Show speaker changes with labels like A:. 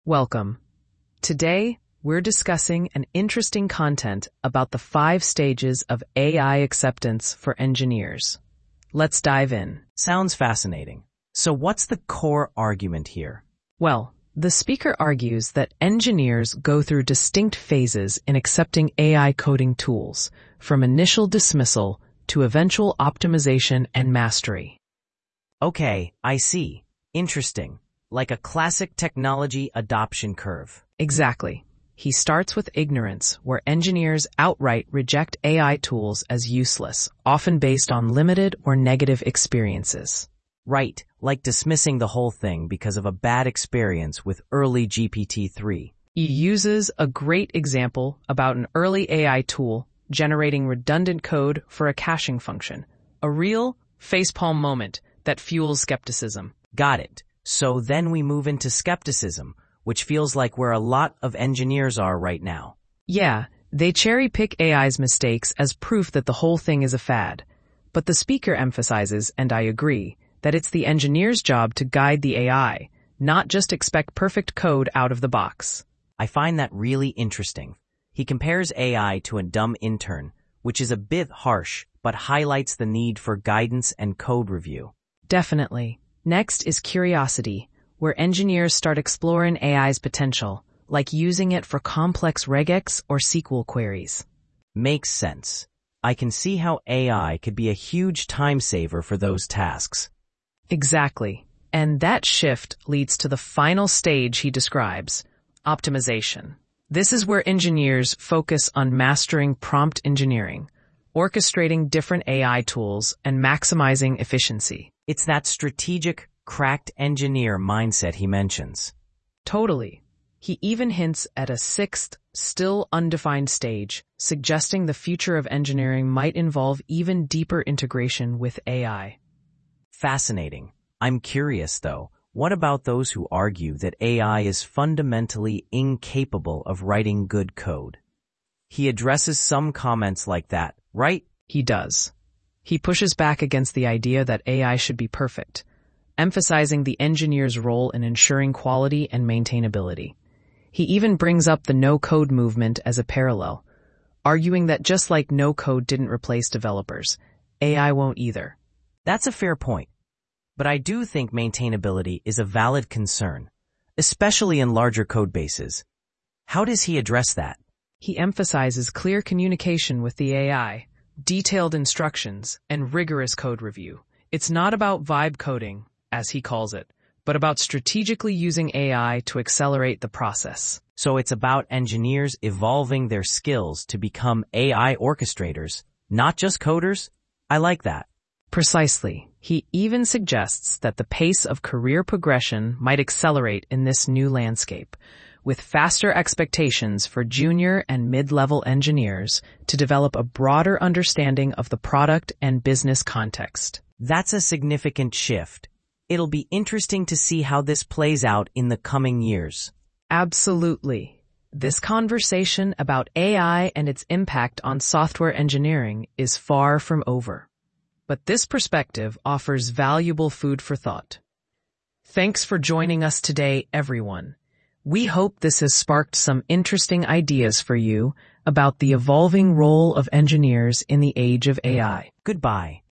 A: Welcome. Today, we're discussing an interesting content about the 5 stages of AI acceptance for engineers. Let's dive in.
B: Sounds fascinating. So what's the core argument here?
A: Well, the speaker argues that engineers go through distinct phases in accepting AI coding tools, from initial dismissal to eventual optimization and mastery.
B: Okay, I see. Interesting. Like a classic technology adoption curve.
A: Exactly. He starts with ignorance, where engineers outright reject AI tools as useless, often based on limited or negative experiences.
B: Right, like dismissing the whole thing because of a bad experience with early GPT-3.
A: He uses a great example about an early AI tool generating redundant code for a caching function, a real facepalm moment that fuels skepticism.
B: Got it. So then we move into skepticism, which feels like where a lot of engineers are right now.
A: Yeah, they cherry-pick AI's mistakes as proof that the whole thing is a fad. But the speaker emphasizes, and I agree, that it's the engineer's job to guide the AI, not just expect perfect code out of the box.
B: I find that really interesting. He compares AI to a dumb intern, which is a bit harsh, but highlights the need for guidance and code review.
A: Definitely. Next is curiosity, where engineers start exploring AI's potential, like using it for complex regex or SQL queries.
B: Makes sense. I can see how AI could be a huge time saver for those tasks.
A: Exactly. And that shift leads to the final stage he describes, optimization. This is where engineers focus on mastering prompt engineering, orchestrating different AI tools, and maximizing efficiency.
B: It's that strategic, cracked engineer mindset he mentions.
A: Totally. He even hints at a 6th, still undefined stage, suggesting the future of engineering might involve even deeper integration with AI.
B: Fascinating. I'm curious, though, what about those who argue that AI is fundamentally incapable of writing good code? He addresses some comments like that, right?
A: He does. He pushes back against the idea that AI should be perfect, emphasizing the engineer's role in ensuring quality and maintainability. He even brings up the no-code movement as a parallel, arguing that just like no-code didn't replace developers, AI won't either.
B: That's a fair point. But I do think maintainability is a valid concern, especially in larger code bases. How does he address that?
A: He emphasizes clear communication with the AI, detailed instructions, and rigorous code review. It's not about vibe coding, as he calls it, but about strategically using AI to accelerate the process.
B: So it's about engineers evolving their skills to become AI orchestrators, not just coders? I like that.
A: Precisely. He even suggests that the pace of career progression might accelerate in this new landscape, with faster expectations for junior and mid-level engineers to develop a broader understanding of the product and business context.
B: That's a significant shift. It'll be interesting to see how this plays out in the coming years.
A: Absolutely. This conversation about AI and its impact on software engineering is far from over. But this perspective offers valuable food for thought. Thanks for joining us today, everyone. We hope this has sparked some interesting ideas for you about the evolving role of engineers in the age of AI.
B: Goodbye.